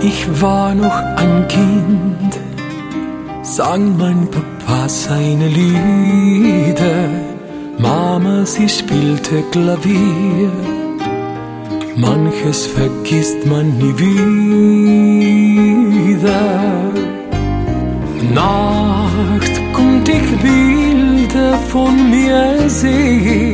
Ich war noch ein Kind, sang mein Papa seine Lieder. Mama, sie spielte Klavier. Manches vergisst man nie wieder. Nacht kommt, ich Bilder von mir sehen.